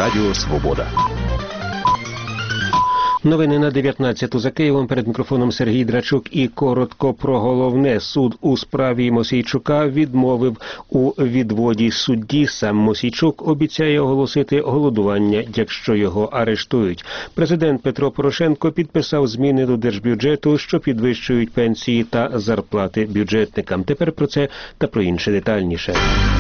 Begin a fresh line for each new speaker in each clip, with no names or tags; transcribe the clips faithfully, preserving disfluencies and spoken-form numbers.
Радіо Свобода.
Новини на дев'ятнадцяту за Києвом. Перед мікрофоном Сергій Драчук. І коротко про головне. Суд у справі Мосійчука відмовив у відводі судді. Сам Мосійчук обіцяє оголосити голодування, якщо його арештують. Президент Петро Порошенко підписав зміни до держбюджету, що підвищують пенсії та зарплати бюджетникам. Тепер про це та про інше детальніше.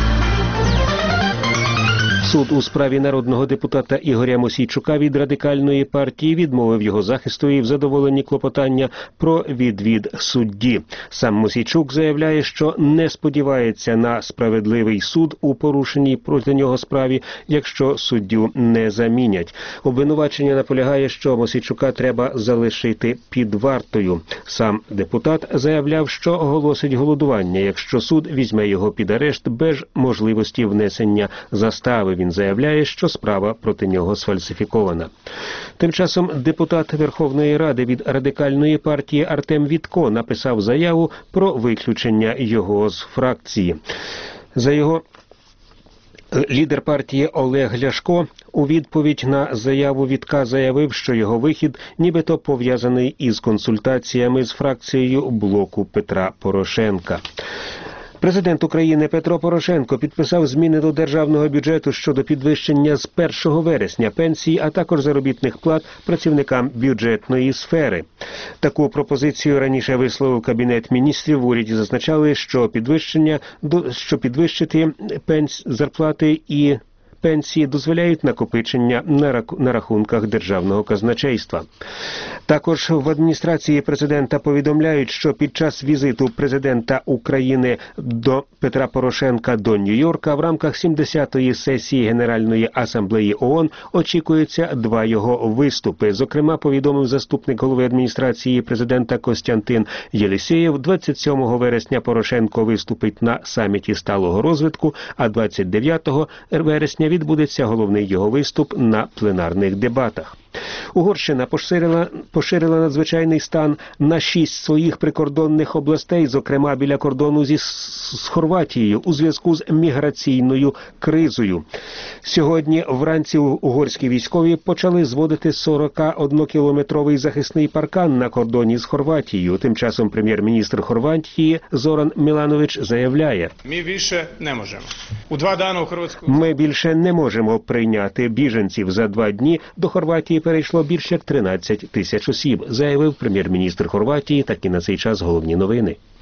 Суд у справі народного депутата Ігоря Мосійчука від Радикальної партії відмовив його захистові в задоволенні клопотання про відвід судді. Сам Мосійчук заявляє, що не сподівається на справедливий суд у порушеній проти нього справі, якщо суддю не замінять. Обвинувачення наполягає, що Мосійчука треба залишити під вартою. Сам депутат заявляв, що оголосить голодування, якщо суд візьме його під арешт без можливості внесення застави. Він заявляє, що справа проти нього сфальсифікована. Тим часом депутат Верховної Ради від Радикальної партії Артем Вітко написав заяву про виключення його з фракції. За його лідер партії Олег Ляшко у відповідь на заяву Вітка заявив, що його вихід нібито пов'язаний із консультаціями з фракцією блоку Петра Порошенка. Президент України Петро Порошенко підписав зміни до державного бюджету щодо підвищення з першого вересня пенсій, а також заробітних плат працівникам бюджетної сфери. Таку пропозицію раніше висловив Кабінет міністрів. В уряді зазначали, що підвищення, що підвищити пенс, зарплати і пенсії дозволяють накопичення на рахунках державного казначейства. Також в адміністрації президента повідомляють, що під час візиту президента України до Петра Порошенка до Нью-Йорка в рамках сімдесятої сесії Генеральної асамблеї ООН очікується два його виступи. Зокрема, повідомив заступник голови адміністрації президента Костянтин Єлісєєв, двадцять сьомого вересня Порошенко виступить на саміті сталого розвитку, а двадцять дев'ятого вересня відбудеться головний його виступ на пленарних дебатах. Угорщина поширила, поширила надзвичайний стан на шість своїх прикордонних областей, зокрема біля кордону зі з Хорватією, у зв'язку з міграційною кризою. Сьогодні вранці угорські військові почали зводити сорокаоднокілометровий захисний паркан на кордоні з Хорватією. Тим часом прем'єр-міністр Хорватії Зоран Міланович заявляє:
Ми більше не можемо. У два дні у Хорватську...
Ми більше не можемо прийняти біженців. За два дні до Хорватії перейшло більше як тринадцять тисяч осіб, заявив прем'єр-міністр Хорватії. Такі на цей час головні новини.